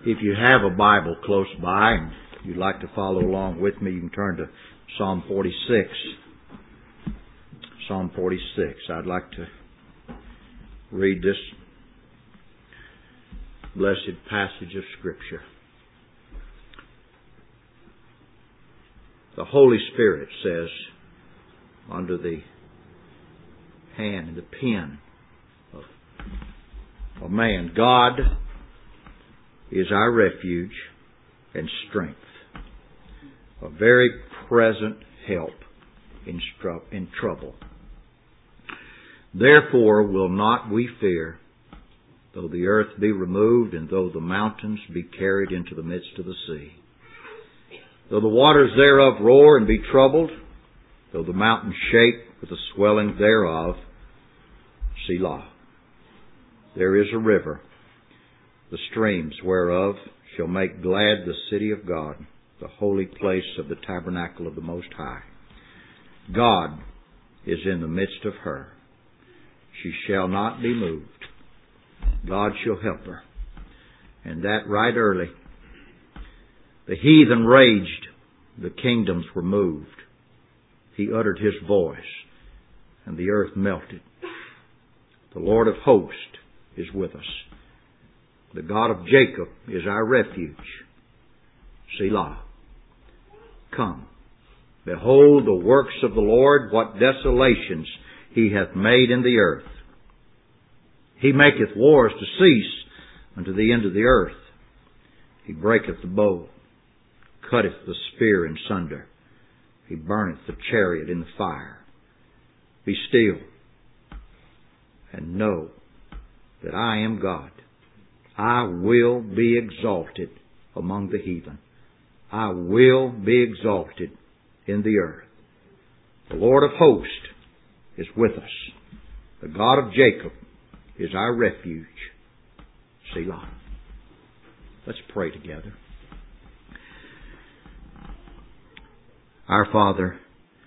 If you have a Bible close by and you'd like to follow along with me, you can turn to Psalm 46. Psalm 46. I'd like to read this blessed passage of Scripture. The Holy Spirit says, under the hand and the pen of a man, God is our refuge and strength, a very present help in trouble. Therefore will not we fear, though the earth be removed, and though the mountains be carried into the midst of the sea. Though the waters thereof roar and be troubled, though the mountains shake with the swelling thereof, Selah. There is a river, the streams whereof shall make glad the city of God, the holy place of the tabernacle of the Most High. God is in the midst of her. She shall not be moved. God shall help her. And that right early. The heathen raged, the kingdoms were moved. He uttered His voice, and the earth melted. The Lord of hosts is with us. The God of Jacob is our refuge. Selah. Come, behold the works of the Lord, what desolations He hath made in the earth. He maketh wars to cease unto the end of the earth. He breaketh the bow, cutteth the spear in sunder. He burneth the chariot in the fire. Be still, and know that I am God. I will be exalted among the heathen. I will be exalted in the earth. The Lord of hosts is with us. The God of Jacob is our refuge. Selah. Let's pray together. Our Father,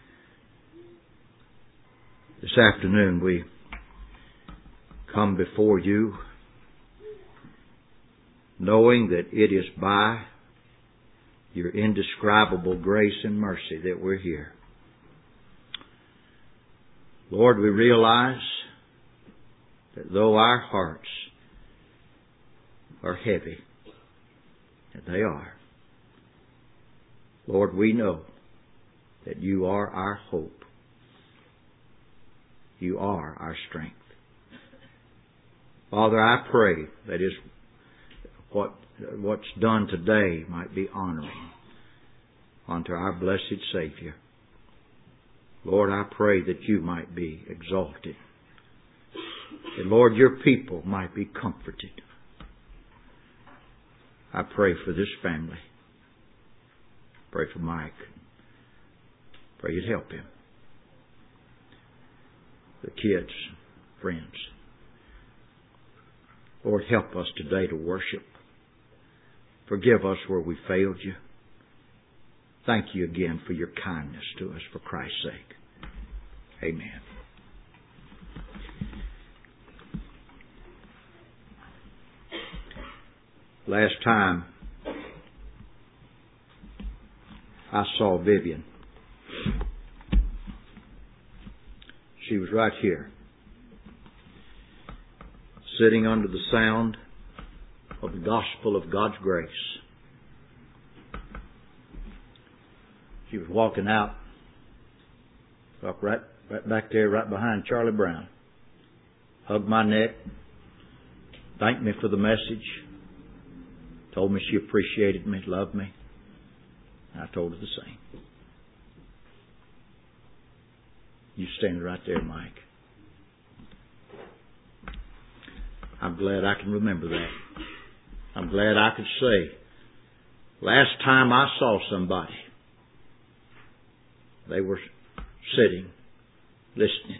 this afternoon we come before You, knowing that it is by Your indescribable grace and mercy that we're here. Lord, we realize that though our hearts are heavy, and they are, Lord, we know that You are our hope. You are our strength. Father, I pray that what's done today might be honoring unto our blessed Savior. Lord, I pray that You might be exalted. And Lord, Your people might be comforted. I pray for this family. Pray for Mike. Pray You'd help him. The kids, friends. Lord, help us today to worship. Forgive us where we failed You. Thank You again for Your kindness to us for Christ's sake. Amen. Last time I saw Vivian, she was right here, sitting under the sound of the gospel of God's grace. She was walking out, up right back there, right behind Charlie Brown. Hugged my neck, thanked me for the message, told me she appreciated me, loved me. And I told her the same. You stand right there, Mike. I'm glad I can remember that. I'm glad I could say, last time I saw somebody, they were sitting, listening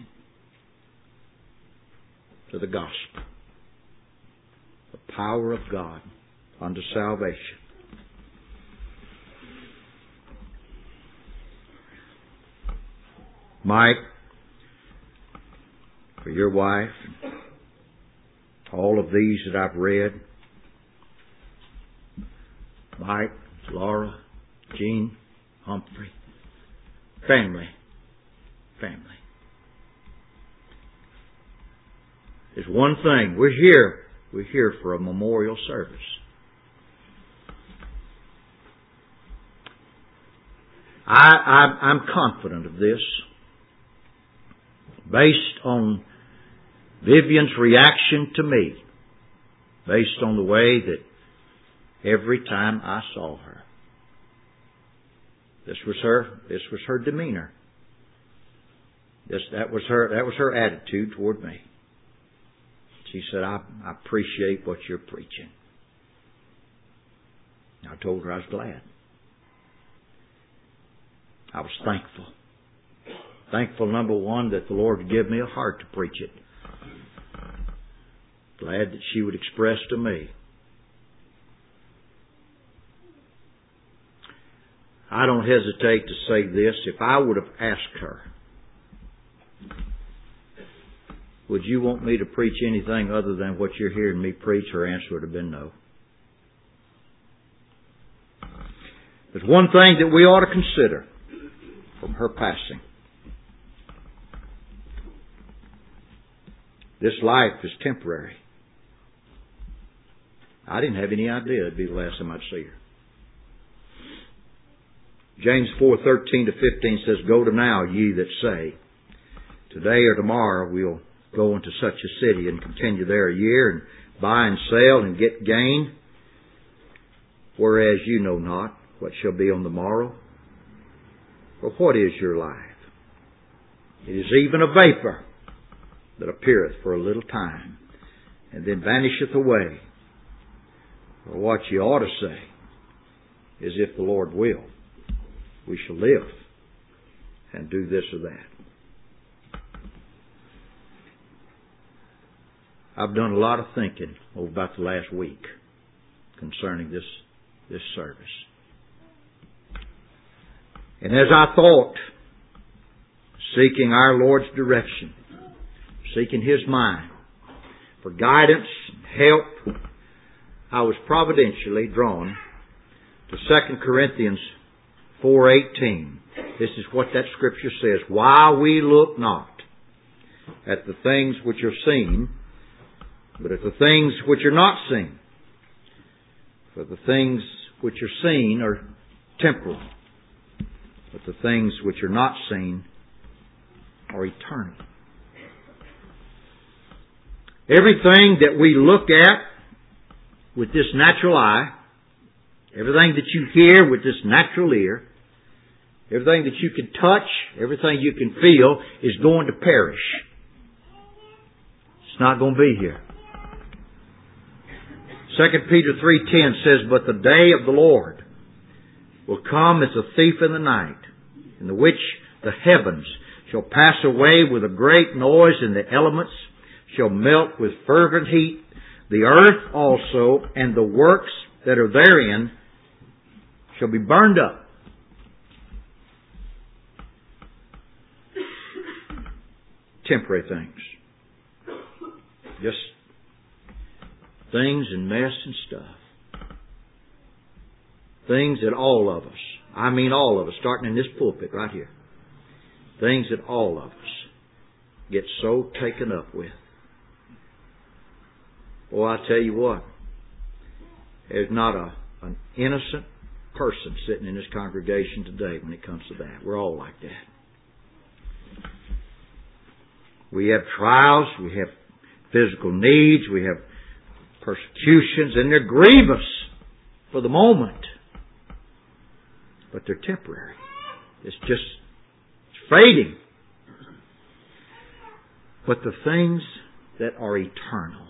to the gospel. The power of God unto salvation. Mike, for your wife, all of these that I've read, Mike, Laura, Jean, Humphrey. Family. Family. There's one thing. We're here. We're here for a memorial service. I'm confident of this based on Vivian's reaction to me, based on the way that every time I saw her, this was her demeanor. That was her attitude toward me. She said, I appreciate what you're preaching. I told her I was glad. I was thankful. Thankful, number one, that the Lord would give me a heart to preach it. Glad that she would express to me. I don't hesitate to say this. If I would have asked her, would you want me to preach anything other than what you're hearing me preach? Her answer would have been no. There's one thing that we ought to consider from her passing. This life is temporary. I didn't have any idea it'd be the last time I'd see her. James 4:13-15 says, Go to now, ye that say, Today or tomorrow we'll go into such a city and continue there a year and buy and sell and get gain, whereas you know not what shall be on the morrow. For what is your life? It is even a vapor that appeareth for a little time and then vanisheth away. For what you ought to say is, if the Lord will, we shall live and do this or that. I've done a lot of thinking over about the last week concerning this service. And as I thought, seeking our Lord's direction, seeking His mind for guidance and help, I was providentially drawn to 2 Corinthians 4:18. This is what that scripture says. While we look not at the things which are seen, but at the things which are not seen. For the things which are seen are temporal, but the things which are not seen are eternal. Everything that we look at with this natural eye, everything that you hear with this natural ear, everything that you can touch, everything you can feel is going to perish. It's not going to be here. 2 Peter 3:10 says, But the day of the Lord will come as a thief in the night, in the which the heavens shall pass away with a great noise, and the elements shall melt with fervent heat. The earth also and the works that are therein shall be burned up. Temporary things. Just things and mess and stuff. Things that all of us, I mean all of us, starting in this pulpit right here, things that all of us get so taken up with. Boy, I tell you what, there's not an innocent person sitting in this congregation today when it comes to that. We're all like that. We have trials, we have physical needs, we have persecutions, and they're grievous for the moment. But they're temporary. It's fading. But the things that are eternal,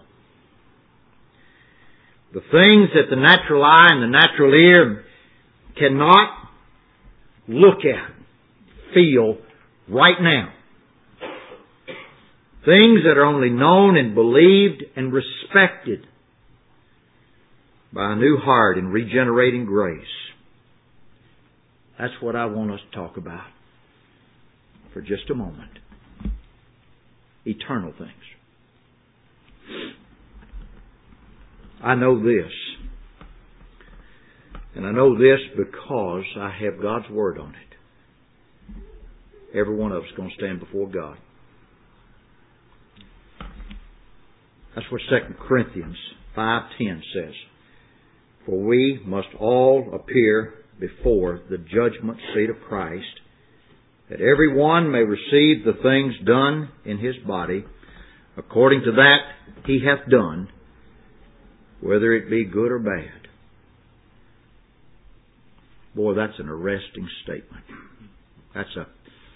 the things that the natural eye and the natural ear cannot look at, feel right now, things that are only known and believed and respected by a new heart and regenerating grace. That's what I want us to talk about for just a moment. Eternal things. I know this. And I know this because I have God's Word on it. Every one of us is going to stand before God. That's what 2 Corinthians 5:10 says. For we must all appear before the judgment seat of Christ, that every one may receive the things done in his body, according to that he hath done, whether it be good or bad. Boy, that's an arresting statement. That's a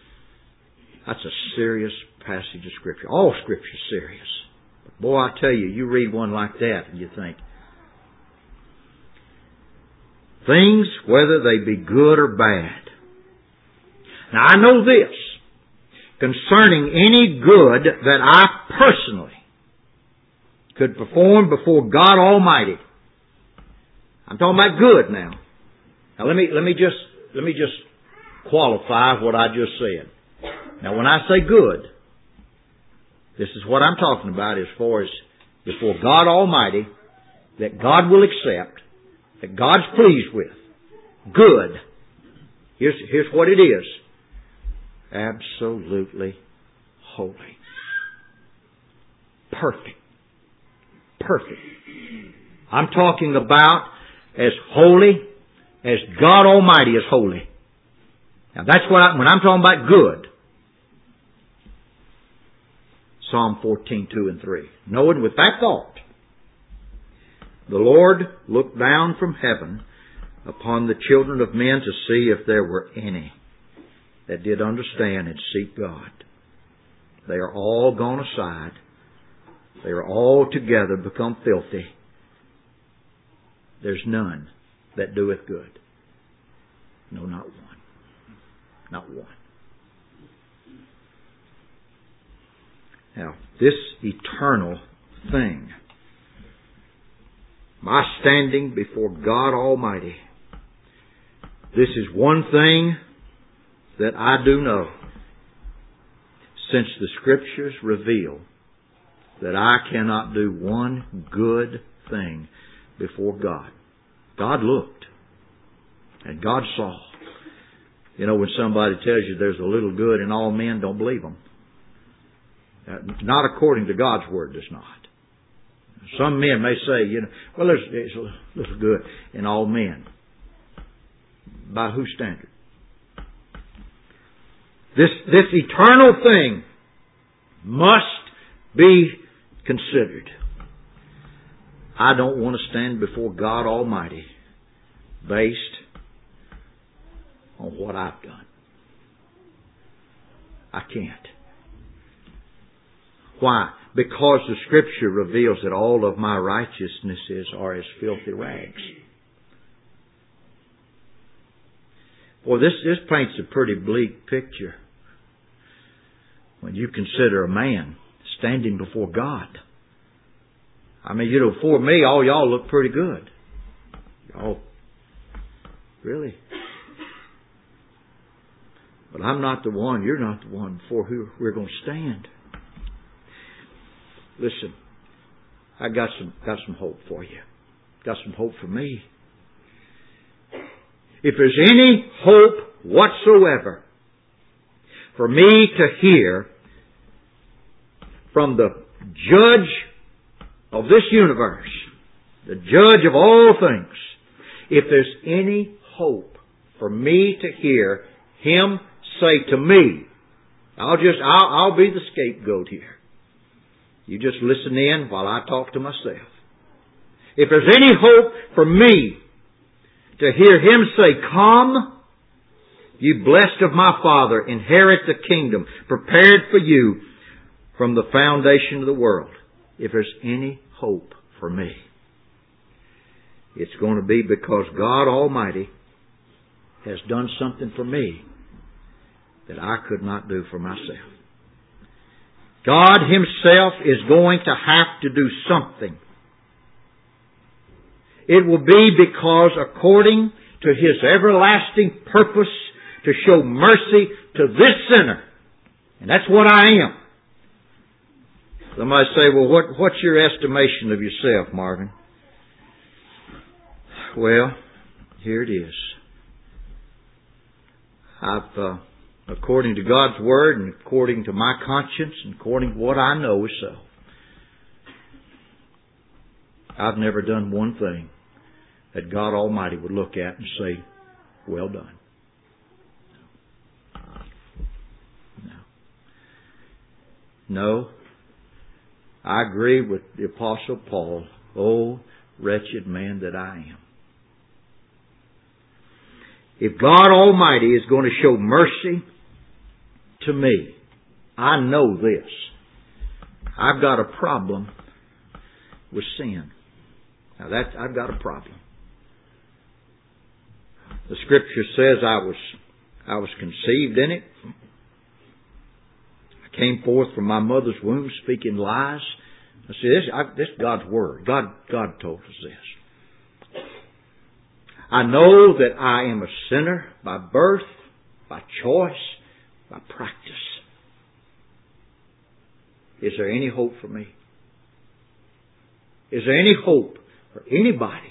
serious passage of Scripture. All Scripture is serious. But boy, I tell you, you read one like that and you think, things, whether they be good or bad. Now, I know this concerning any good that I personally could perform before God Almighty. I'm talking about good now. Now, let me just qualify what I just said. Now, when I say good, this is what I'm talking about as far as before God Almighty, that God will accept, that God's pleased with. Good. Here's what it is. Absolutely holy. Perfect. Perfect. I'm talking about as holy as God Almighty is holy. Now that's what when I'm talking about good. Psalm 14:2-3. Knowing with that thought, the Lord looked down from heaven upon the children of men to see if there were any that did understand and seek God. They are all gone aside. They are all together become filthy. There's none that doeth good. No, not one. Not one. Now, this eternal thing, my standing before God Almighty, this is one thing that I do know, since the Scriptures reveal that I cannot do one good thing before God. God looked, and God saw. You know, when somebody tells you there's a little good in all men, don't believe them. Not according to God's Word, does not. Some men may say, well, there's a little good in all men. By whose standard? This eternal thing must be considered. I don't want to stand before God Almighty based on what I've done. I can't. Why? Because the Scripture reveals that all of my righteousnesses are as filthy rags. Well, this paints a pretty bleak picture when you consider a man standing before God. I mean, before me, all y'all look pretty good. Y'all, really? But I'm not the one, you're not the one before who we're going to stand. Listen, I got some hope for you. Got some hope for me. If there's any hope whatsoever for me to hear from the judge of this universe, the judge of all things, if there's any hope for me to hear Him say to me, I'll be the scapegoat here. You just listen in while I talk to myself. If there's any hope for me to hear Him say, come, you blessed of my Father, inherit the kingdom prepared for you from the foundation of the world. If there's any hope for me, it's going to be because God Almighty has done something for me that I could not do for myself. God Himself is going to have to do something. It will be because according to His everlasting purpose to show mercy to this sinner. And that's what I am. Somebody say, well, what's your estimation of yourself, Marvin? Well, Here it is. I've, according to God's Word and according to my conscience and according to what I know is so, I've never done one thing that God Almighty would look at and say, well done. No. I agree with the Apostle Paul. Oh, wretched man that I am. If God Almighty is going to show mercy to me, I know this. I've got a problem with sin. Now I've got a problem. The Scripture says I was conceived in it. I came forth from my mother's womb speaking lies. I see this is God's Word. God told us this. I know that I am a sinner by birth, by choice, by practice. Is there any hope for me? Is there any hope for anybody?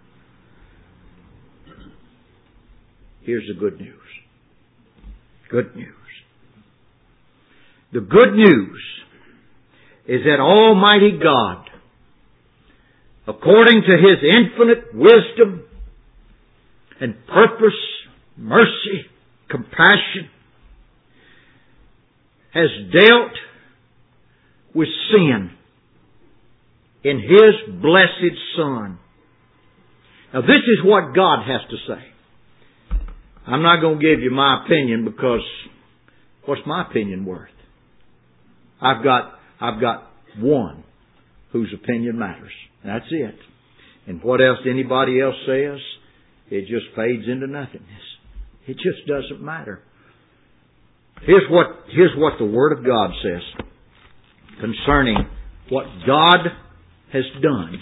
Here's the good news. Good news. The good news is that Almighty God, according to His infinite wisdom and purpose, mercy, compassion, has dealt with sin in His blessed Son. Now this is what God has to say. I'm not going to give you my opinion because what's my opinion worth? I've got one whose opinion matters. That's it. And what else anybody else says, it just fades into nothingness. It just doesn't matter. Here's what the Word of God says concerning what God has done.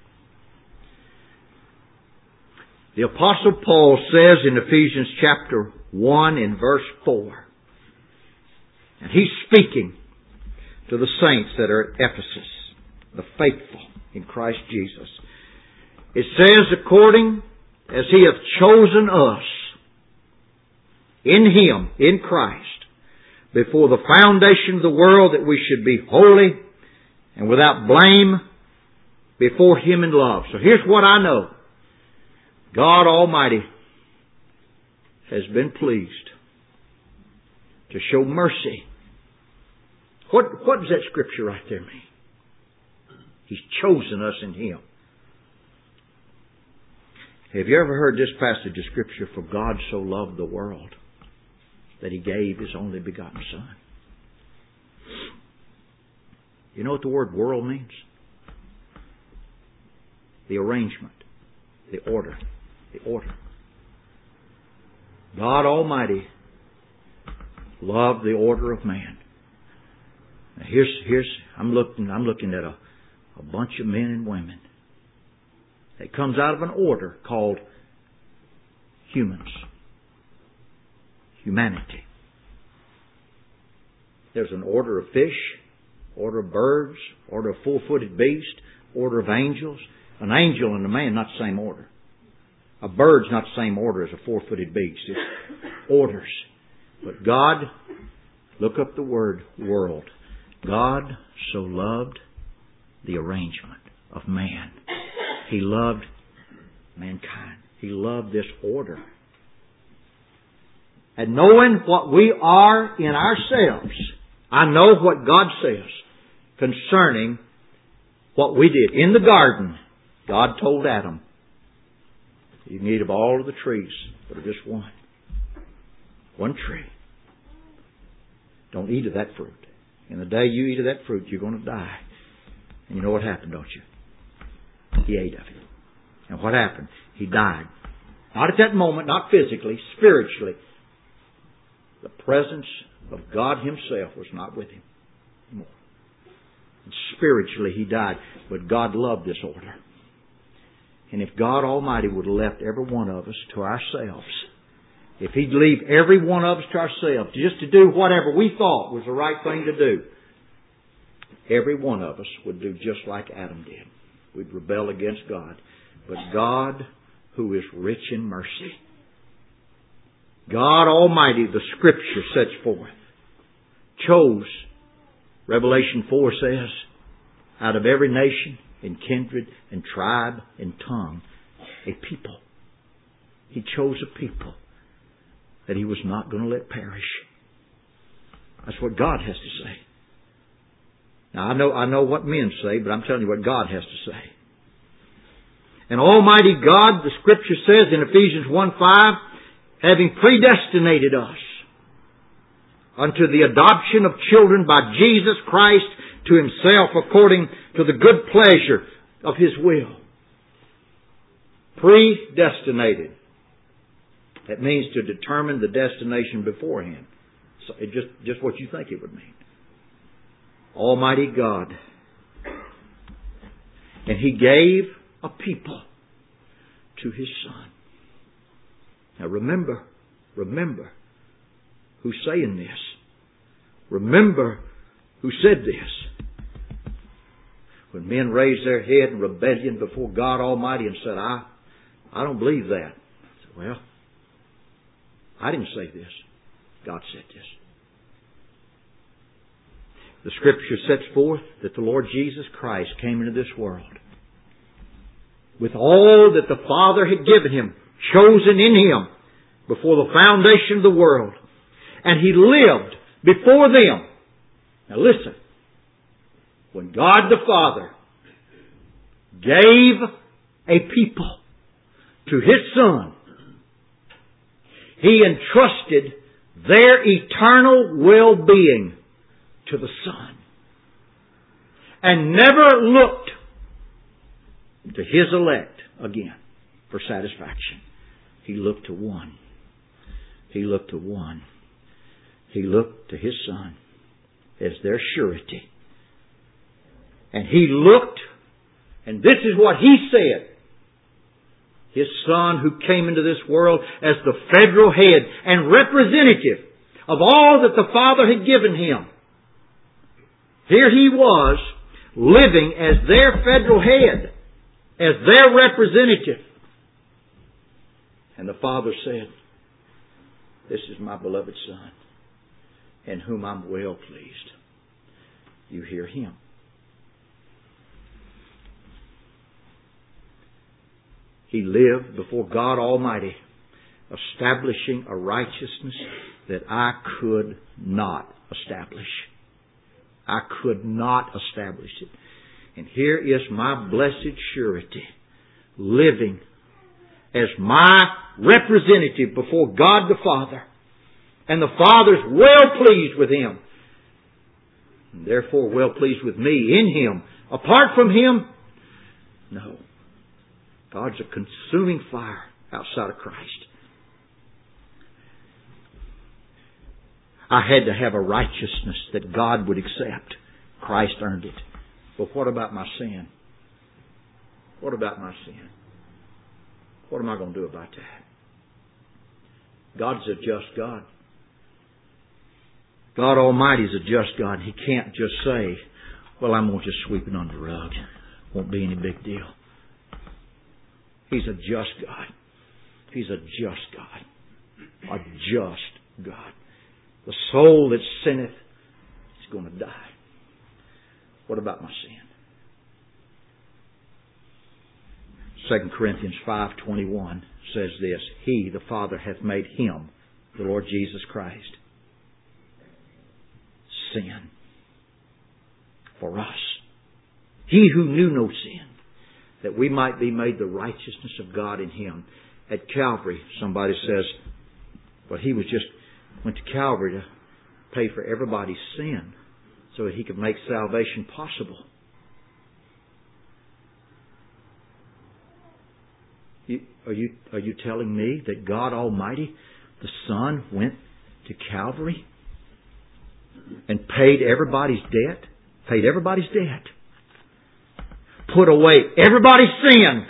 The Apostle Paul says in Ephesians chapter 1 in verse 4, and he's speaking to the saints that are at Ephesus, the faithful in Christ Jesus. It says, according as He hath chosen us in Him, in Christ, before the foundation of the world, that we should be holy and without blame before Him in love. So here's what I know. God Almighty has been pleased to show mercy. What does that scripture right there mean? He's chosen us in Him. Have you ever heard this passage of Scripture? For God so loved the world that He gave His only begotten Son. You know what the word world means? The arrangement, the order, the order. God Almighty loved the order of man. Now I'm looking at a bunch of men and women. It comes out of an order called humans. Humanity. There's an order of fish, order of birds, order of full-footed beast, order of angels. An angel and a man, not the same order. A bird's not the same order as a four-footed beast. It's orders. But God, look up the word world. God so loved the arrangement of man. He loved mankind. He loved this order. And knowing what we are in ourselves, I know what God says concerning what we did. In the garden, God told Adam, you can eat of all of the trees, but of just one. One tree. Don't eat of that fruit. And the day you eat of that fruit, you're going to die. And you know what happened, don't you? He ate of it. And what happened? He died. Not at that moment, not physically, spiritually. The presence of God Himself was not with him anymore. And spiritually he died. But God loved this order. And if God Almighty would have left every one of us to ourselves, if He'd leave every one of us to ourselves just to do whatever we thought was the right thing to do, every one of us would do just like Adam did. We'd rebel against God. But God who is rich in mercy. God Almighty, the Scripture sets forth, chose, Revelation 4 says, out of every nation and kindred and tribe and tongue, a people. He chose a people that He was not going to let perish. That's what God has to say. Now, I know what men say, but I'm telling you what God has to say. And Almighty God, the Scripture says in Ephesians 1:5, having predestinated us unto the adoption of children by Jesus Christ to Himself according to the good pleasure of His will. Predestinated. That means to determine the destination beforehand. So just what you think it would mean. Almighty God. And He gave a people to His Son. Now remember who's saying this. Remember who said this. When men raised their head in rebellion before God Almighty and said, I don't believe that. I said, well, I didn't say this. God said this. The Scripture sets forth that the Lord Jesus Christ came into this world with all that the Father had given Him, chosen in Him before the foundation of the world. And He lived before them. Now listen. When God the Father gave a people to His Son, He entrusted their eternal well-being to the Son. And never looked to His elect again for satisfaction. He looked to one. He looked to one. He looked to His Son as their surety. And He looked, and this is what He said. His Son who came into this world as the federal head and representative of all that the Father had given Him. Here He was living as their federal head, as their representative. And the Father said, this is my beloved Son, in whom I'm well pleased. You hear Him. He lived before God Almighty, establishing a righteousness that I could not establish. I could not establish it. And here is my blessed surety, living as my representative before God the Father. And the Father's well pleased with Him. And therefore well pleased with me in Him. Apart from Him, no. God's a consuming fire outside of Christ. I had to have a righteousness that God would accept. Christ earned it. But what about my sin? What about my sin? What am I going to do about that? God's a just God. God Almighty is a just God. He can't just say, well, I'm going to just sweep it under the rug. Won't be any big deal. He's a just God. He's a just God. A just God. The soul that sinneth is going to die. What about my sin? 2 Corinthians 5:21 says this, He, the Father, hath made Him, the Lord Jesus Christ, sin for us. He who knew no sin, that we might be made the righteousness of God in Him. At Calvary, somebody says, well, He went to Calvary to pay for everybody's sin so that He could make salvation possible. Are you telling me that God Almighty, the Son, went to Calvary and paid everybody's debt? Paid everybody's debt. Put away everybody's sin.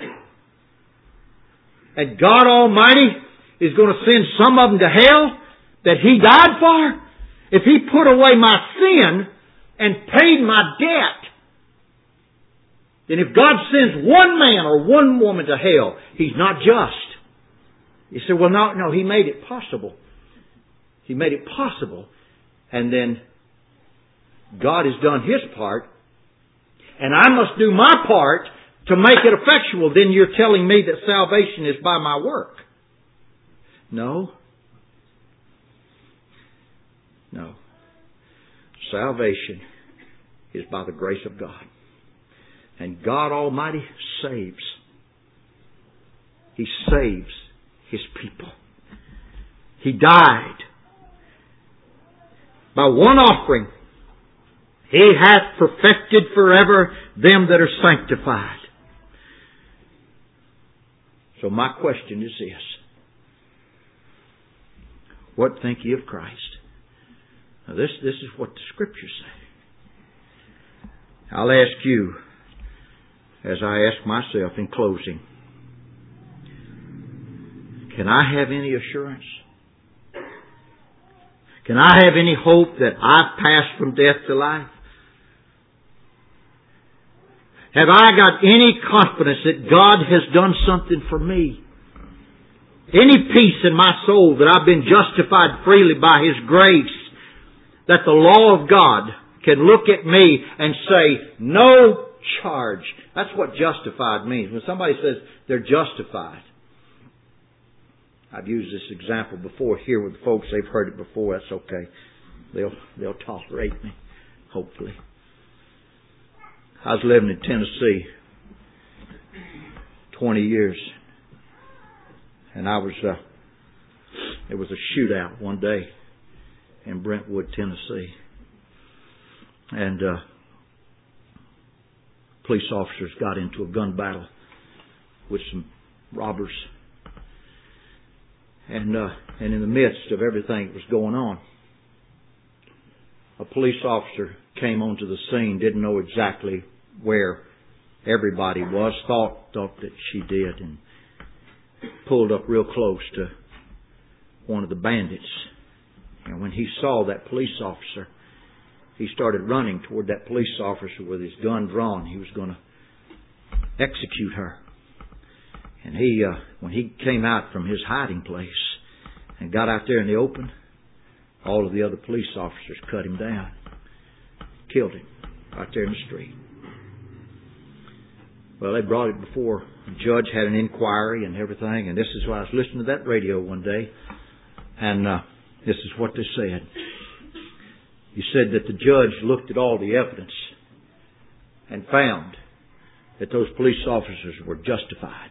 And God Almighty is going to send some of them to hell that He died for? If He put away my sin and paid my debt, then if God sends one man or one woman to hell, He's not just. You say, well, no, He made it possible. He made it possible. And then God has done His part, and I must do my part to make it effectual. Then you're telling me that salvation is by my work. No. No. Salvation is by the grace of God. And God Almighty saves. He saves His people. He died. By one offering, He hath perfected forever them that are sanctified. So my question is this. What think ye of Christ? Now this is what the Scriptures say. I'll ask you, as I ask myself in closing, can I have any assurance? Can I have any hope that I've passed from death to life? Have I got any confidence that God has done something for me? Any peace in my soul that I've been justified freely by His grace? That the law of God can look at me and say, no charge. That's what justified means. When somebody says they're justified. I've used this example before here with folks. They've heard it before. That's okay. They'll tolerate me, hopefully. I was living in Tennessee 20 years. And it was a shootout one day in Brentwood, Tennessee. And police officers got into a gun battle with some robbers. And in the midst of everything that was going on, a police officer came onto the scene, didn't know exactly where everybody was, thought that she did, and pulled up real close to one of the bandits. And when he saw that police officer, he started running toward that police officer with his gun drawn. He was going to execute her. And when he came out from his hiding place and got out there in the open, all of the other police officers cut him down. Killed him right there in the street. Well, they brought it before the judge, had an inquiry and everything. And this is why I was listening to that radio one day. And this is what they said. You said that the judge looked at all the evidence and found that those police officers were justified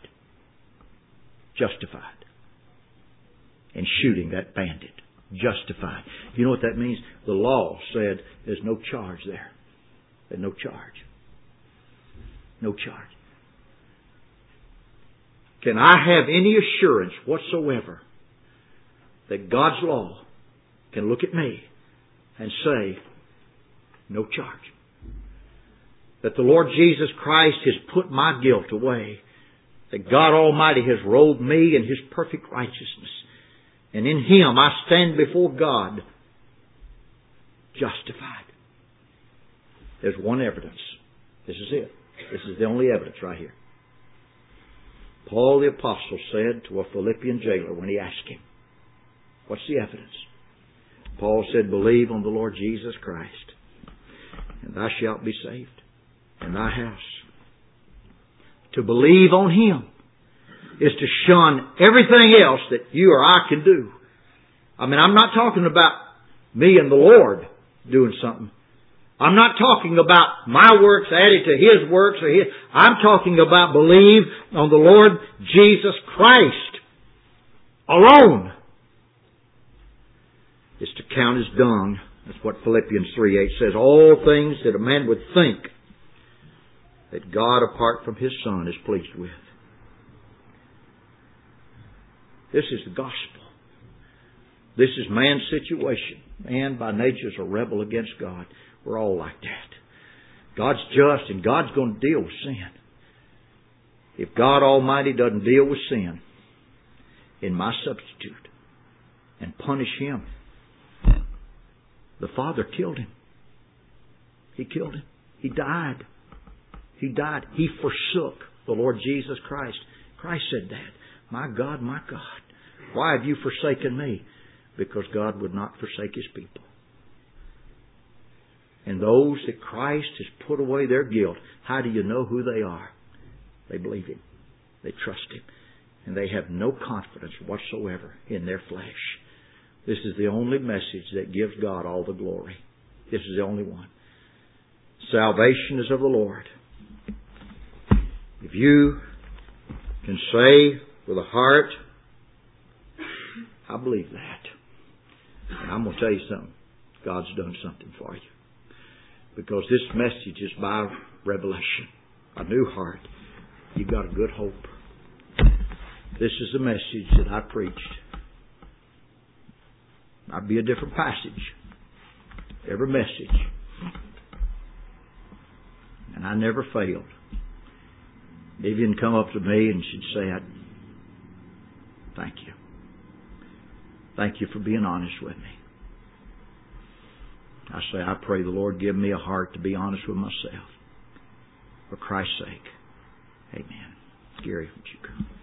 in shooting that bandit. Justified. You know what that means? The law said there's no charge there. There's no charge. No charge. Can I have any assurance whatsoever that God's law can look at me and say, no charge? That the Lord Jesus Christ has put my guilt away. That God Almighty has robed me in His perfect righteousness. And in Him I stand before God justified. There's one evidence. This is it. This is the only evidence right here. Paul the Apostle said to a Philippian jailer when he asked him, what's the evidence? Paul said, believe on the Lord Jesus Christ, and thou shalt be saved, and thy house. To believe on Him is to shun everything else that you or I can do. I mean, I'm not talking about me and the Lord doing something. I'm not talking about my works added to His works. I'm talking about believe on the Lord Jesus Christ alone. It's to count as dung. That's what Philippians 3:8 says. All things that a man would think that God apart from His Son is pleased with. This is the gospel. This is man's situation. Man by nature is a rebel against God. We're all like that. God's just and God's going to deal with sin. If God Almighty doesn't deal with sin in my substitute and punish him, the Father killed him. He killed him. He died. He died. He forsook the Lord Jesus Christ. Christ said that. My God, why have you forsaken me? Because God would not forsake His people. And those that Christ has put away their guilt, how do you know who they are? They believe Him. They trust Him. And they have no confidence whatsoever in their flesh. This is the only message that gives God all the glory. This is the only one. Salvation is of the Lord. If you can say with a heart, I believe that. And I'm going to tell you something. God's done something for you. Because this message is by revelation. A new heart. You've got a good hope. This is the message that I preached. Might be a different passage. Every message. And I never failed. Vivian come up to me and she'd say, thank you. Thank you for being honest with me. I say, I pray the Lord give me a heart to be honest with myself. For Christ's sake. Amen. Gary, would you come?